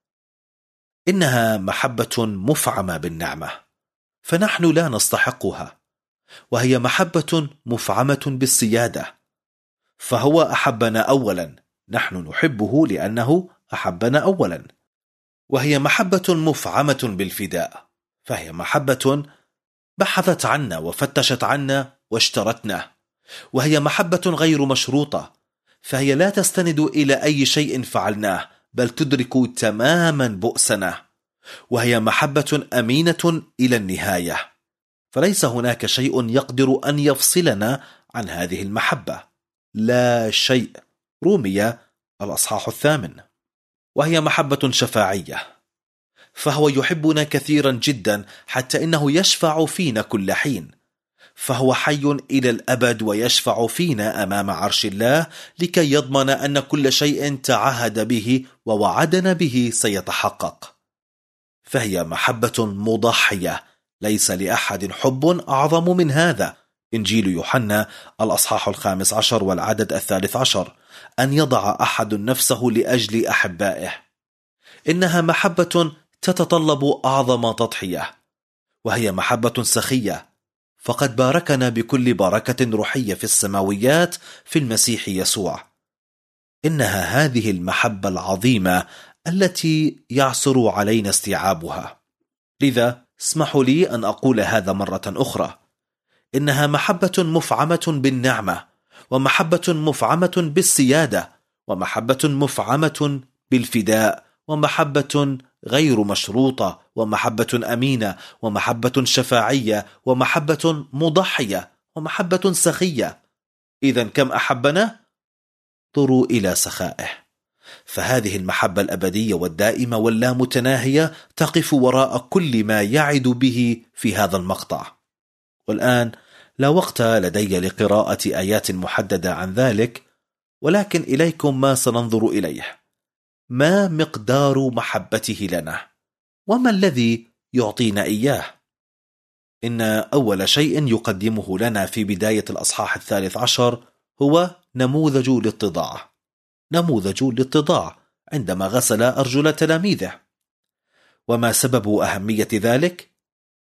إنها محبة مفعمة بالنعمة، فنحن لا نستحقها، وهي محبة مفعمة بالسيادة، فهو أحبنا أولا، نحن نحبه لأنه أحبنا أولا. وهي محبة مفعمة بالفداء، فهي محبة بحثت عنا وفتشت عنا واشترتنا. وهي محبة غير مشروطة، فهي لا تستند إلى أي شيء فعلناه، بل تدرك تماما بؤسنا. وهي محبة أمينة إلى النهاية، فليس هناك شيء يقدر أن يفصلنا عن هذه المحبة، لا شيء. رومية الأصحاح الثامن. وهي محبة شفاعية، فهو يحبنا كثيرا جدا حتى إنه يشفع فينا كل حين، فهو حي إلى الأبد ويشفع فينا أمام عرش الله لكي يضمن أن كل شيء تعهد به ووعدنا به سيتحقق. فهي محبة مضحية، ليس لأحد حب أعظم من هذا. إنجيل يوحنا الأصحاح الخامس عشر والعدد الثالث عشر: أن يضع أحد نفسه لأجل أحبائه. إنها محبة تتطلب أعظم تضحية، وهي محبة سخية، فقد باركنا بكل بركة روحية في السماويات في المسيح يسوع. إنها هذه المحبة العظيمة التي يعسر علينا استيعابها. لذا اسمحوا لي أن أقول هذا مرة أخرى. إنها محبة مفعمة بالنعمة، ومحبة مفعمة بالسيادة، ومحبة مفعمة بالفداء، ومحبة غير مشروطة، ومحبة أمينة، ومحبة شفاعية، ومحبة مضحية، ومحبة سخية. إذن كم أحبنا؟ انظروا إلى سخائه. فهذه المحبة الأبدية والدائمة واللامتناهية تقف وراء كل ما يعد به في هذا المقطع. والآن لا وقت لدي لقراءة آيات محددة عن ذلك، ولكن إليكم ما سننظر إليه. ما مقدار محبته لنا؟ وما الذي يعطينا إياه؟ إن أول شيء يقدمه لنا في بداية الأصحاح الثالث عشر هو نموذج الاتضاع. نموذج الاتضاع عندما غسل أرجل تلاميذه. وما سبب أهمية ذلك؟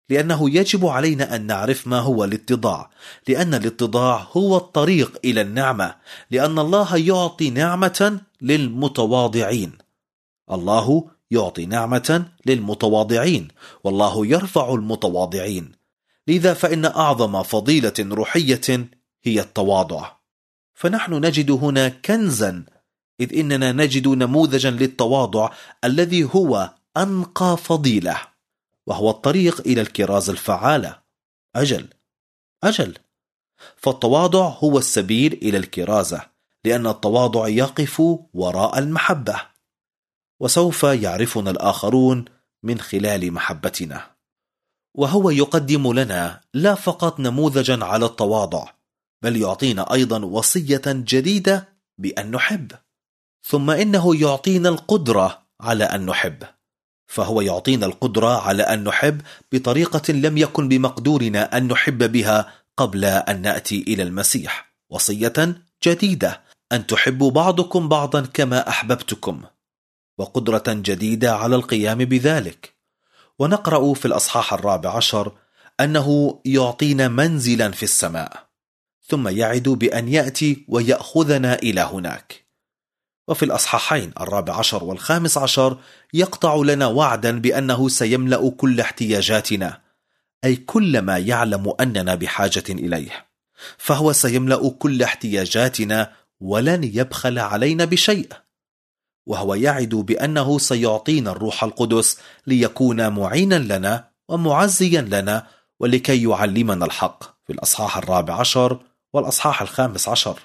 لأنه يجب علينا أن نعرف ما هو الاتضاع، لأن الاتضاع هو الطريق إلى النعمة، لأن الله يعطي نعمة للمتواضعين. الله يعطي نعمة للمتواضعين، والله يرفع المتواضعين. لذا فإن أعظم فضيلة روحية هي التواضع. فنحن نجد هنا كنزا، إذ إننا نجد نموذجا للتواضع الذي هو أنقى فضيلة، وهو الطريق إلى الكرازة الفعالة. أجل أجل فالتواضع هو السبيل إلى الكرازة، لأن التواضع يقف وراء المحبة، وسوف يعرفنا الآخرون من خلال محبتنا. وهو يقدم لنا لا فقط نموذجا على التواضع، بل يعطينا أيضا وصية جديدة بأن نحب. ثم إنه يعطينا القدرة على أن نحب، فهو يعطينا القدرة على أن نحب بطريقة لم يكن بمقدورنا أن نحب بها قبل أن نأتي إلى المسيح. وصية جديدة أن تحبوا بعضكم بعضا كما أحببتكم، وقدرة جديدة على القيام بذلك. ونقرأ في الأصحاح الرابع عشر أنه يعطينا منزلا في السماء، ثم يعد بأن يأتي ويأخذنا إلى هناك. وفي الأصحاحين الرابع عشر والخامس عشر يقطع لنا وعدا بأنه سيملأ كل احتياجاتنا، أي كل ما يعلم أننا بحاجة إليه، فهو سيملأ كل احتياجاتنا ولن يبخل علينا بشيء. وهو يعد بأنه سيعطينا الروح القدس ليكون معينا لنا ومعزيا لنا ولكي يعلمنا الحق في الأصحاح الرابع عشر والأصحاح الخامس عشر.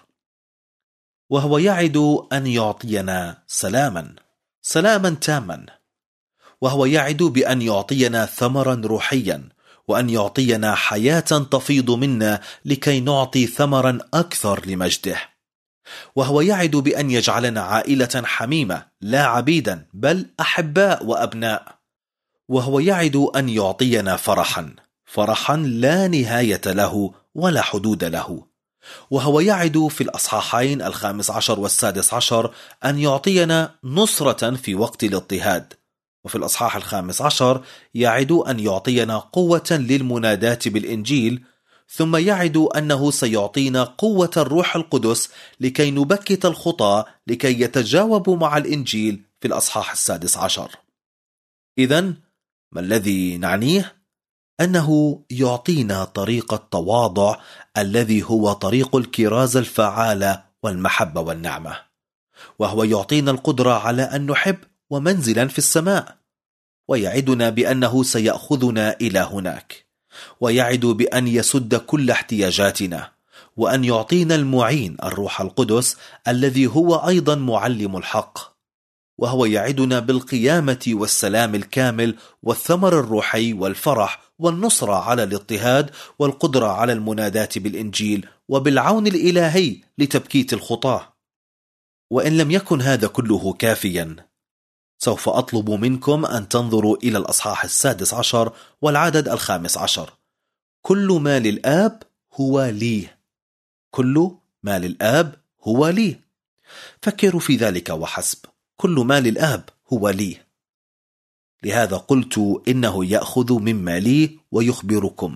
وهو يعد أن يعطينا سلاما سلاما تاما، وهو يعد بأن يعطينا ثمرا روحيا، وأن يعطينا حياة تفيض منا لكي نعطي ثمرا أكثر لمجده. وهو يعد بأن يجعلنا عائلة حميمة، لا عبيدا بل أحباء وأبناء. وهو يعد أن يعطينا فرحا فرحا لا نهاية له ولا حدود له. وهو يعد في الأصحاحين الخامس عشر والسادس عشر أن يعطينا نصرة في وقت الاضطهاد. وفي الأصحاح الخامس عشر يعد أن يعطينا قوة للمناداة بالإنجيل، ثم يعد أنه سيعطينا قوة الروح القدس لكي نبكت الخطاة لكي يتجاوبوا مع الإنجيل في الأصحاح السادس عشر. إذن ما الذي نعنيه؟ أنه يعطينا طريق التواضع الذي هو طريق الكرازة الفعالة والمحبة والنعمة، وهو يعطينا القدرة على أن نحب ومنزلا في السماء، ويعدنا بأنه سيأخذنا إلى هناك، ويعد بأن يسد كل احتياجاتنا، وأن يعطينا المعين الروح القدس الذي هو أيضا معلم الحق. وهو يعدنا بالقيامة والسلام الكامل والثمر الروحي والفرح والنصرة على الاضطهاد والقدرة على المناداة بالإنجيل وبالعون الإلهي لتبكيت الخطاة. وإن لم يكن هذا كله كافيا، سوف أطلب منكم أن تنظروا إلى الأصحاح السادس عشر والعدد الخامس عشر. كل ما للآب هو لي، كل ما للآب هو لي. فكروا في ذلك وحسب، كل ما للآب هو لي. لهذا قلت إنه يأخذ مما لي ويخبركم،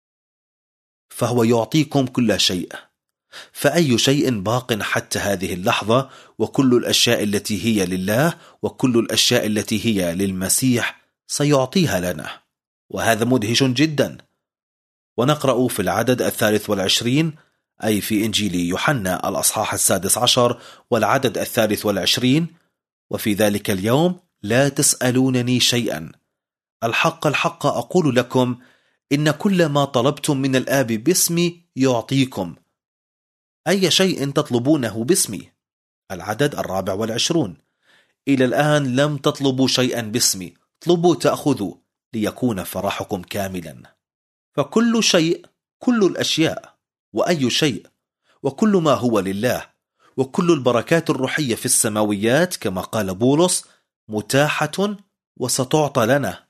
فهو يعطيكم كل شيء. فأي شيء باق حتى هذه اللحظة، وكل الأشياء التي هي لله وكل الأشياء التي هي للمسيح سيعطيها لنا، وهذا مدهش جدا. ونقرأ في العدد الثالث والعشرين، أي في إنجيل يوحنا الأصحاح السادس عشر والعدد الثالث والعشرين: وفي ذلك اليوم لا تسألونني شيئا، الحق الحق أقول لكم إن كل ما طلبتم من الآب باسمي يعطيكم. أي شيء تطلبونه باسمي. العدد الرابع والعشرون: إلى الآن لم تطلبوا شيئا باسمي، اطلبوا تأخذوا ليكون فرحكم كاملا. فكل شيء، كل الأشياء وأي شيء وكل ما هو لله وكل البركات الروحية في السماويات كما قال بولس متاحة وستعطى لنا.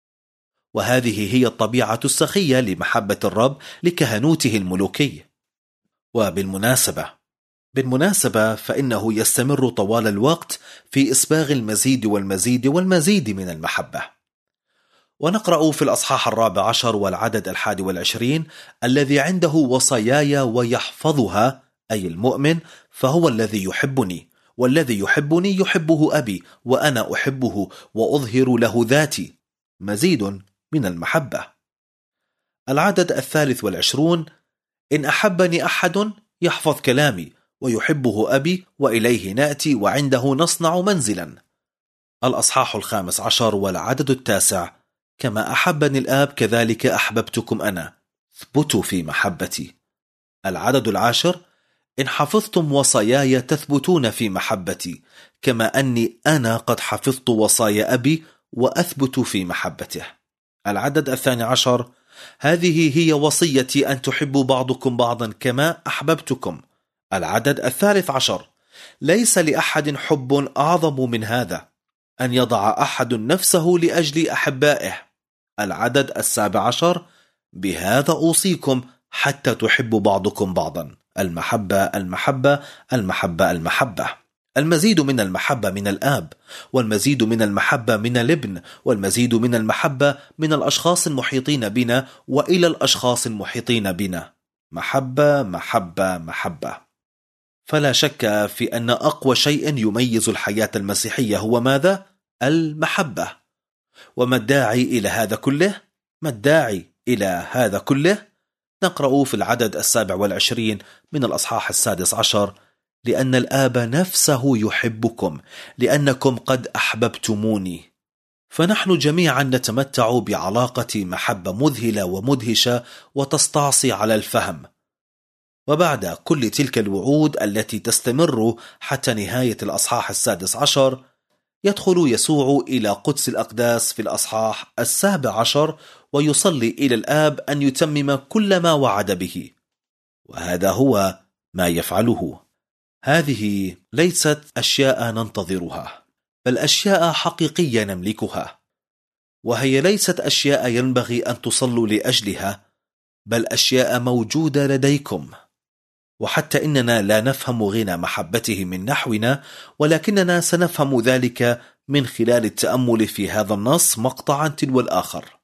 وهذه هي الطبيعة السخية لمحبة الرب لكهنوته الملوكي. وبالمناسبة بالمناسبة فإنه يستمر طوال الوقت في إسباغ المزيد والمزيد والمزيد من المحبة. ونقرأ في الأصحاح الرابع عشر والعدد الحادي والعشرين: الذي عنده وصاياي ويحفظها، أي المؤمن، فهو الذي يحبني، والذي يحبني يحبه أبي، وأنا أحبه وأظهر له ذاتي. مزيد من المحبة. العدد الثالث والعشرون: إن أحبني أحد يحفظ كلامي، ويحبه أبي، وإليه نأتي وعنده نصنع منزلا. الأصحاح الخامس عشر والعدد التاسع: كما أحبني الآب كذلك أحببتكم أنا، اثبتوا في محبتي. العدد العاشر: إن حفظتم وصاياي تثبتون في محبتي، كما أني أنا قد حفظت وصايا أبي وأثبت في محبته. العدد الثاني عشر: هذه هي وصيتي، أن تحبوا بعضكم بعضا كما أحببتكم. العدد الثالث عشر: ليس لأحد حب أعظم من هذا، أن يضع أحد نفسه لأجل أحبائه. العدد السابع عشر: بهذا أوصيكم حتى تحبوا بعضكم بعضا. المحبة المحبة المحبة المحبة. المزيد من المحبة من الآب، والمزيد من المحبة من الابن، والمزيد من المحبة من الأشخاص المحيطين بنا وإلى الأشخاص المحيطين بنا. محبة محبة محبة. فلا شك في أن أقوى شيء يميز الحياة المسيحية هو ماذا؟ المحبة. وما الداعي إلى هذا كله؟ ما الداعي إلى هذا كله؟ نقرأ في العدد السابع والعشرين من الأصحاح السادس عشر: لأن الآب نفسه يحبكم، لأنكم قد أحببتموني. فنحن جميعا نتمتع بعلاقة محبة مذهلة ومدهشة وتستعصي على الفهم. وبعد كل تلك الوعود التي تستمر حتى نهاية الأصحاح السادس عشر، يدخل يسوع إلى قدس الأقداس في الأصحاح السابع عشر ويصلي إلى الآب أن يتمم كل ما وعد به. وهذا هو ما يفعله. هذه ليست أشياء ننتظرها، بل أشياء حقيقية نملكها. وهي ليست أشياء ينبغي أن تصلوا لأجلها، بل أشياء موجودة لديكم. وحتى إننا لا نفهم غنى محبته من نحونا، ولكننا سنفهم ذلك من خلال التأمل في هذا النص مقطعا تلو الآخر.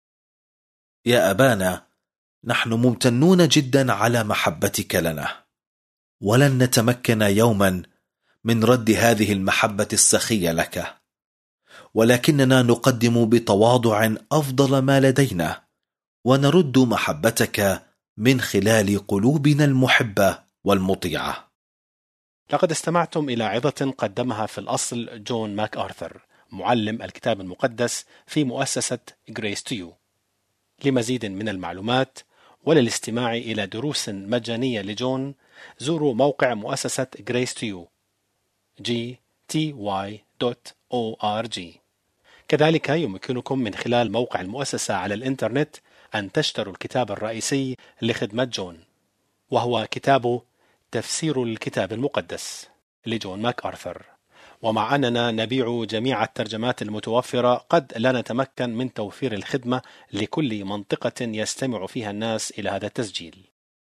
يا أبانا، نحن ممتنون جدا على محبتك لنا، ولن نتمكن يوما من رد هذه المحبة السخية لك، ولكننا نقدم بتواضع أفضل ما لدينا، ونرد محبتك من خلال قلوبنا المحبة والمطيعة. لقد استمعتم إلى عظة قدمها في الأصل جون ماك آرثر، معلم الكتاب المقدس في مؤسسة Grace to You. لمزيد من المعلومات وللاستماع إلى دروس مجانية لجون، زوروا موقع مؤسسة Grace to You جي تي واي دوت أو آر جي. كذلك يمكنكم من خلال موقع المؤسسة على الإنترنت أن تشتروا الكتاب الرئيسي لخدمة جون، وهو كتاب تفسير الكتاب المقدس لجون ماك آرثر. ومع أننا نبيع جميع الترجمات المتوفرة، قد لا نتمكن من توفير الخدمة لكل منطقة يستمع فيها الناس إلى هذا التسجيل.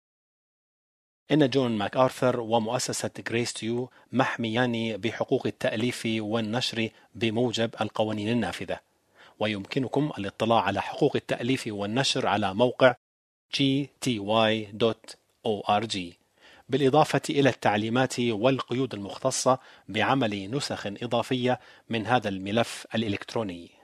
إن جون ماك آرثر ومؤسسة Grace to You محميان بحقوق التأليف والنشر بموجب القوانين النافذة، ويمكنكم الاطلاع على حقوق التأليف والنشر على موقع جي تي واي دوت أو آر جي، بالإضافة إلى التعليمات والقيود المختصة بعمل نسخ إضافية من هذا الملف الإلكتروني.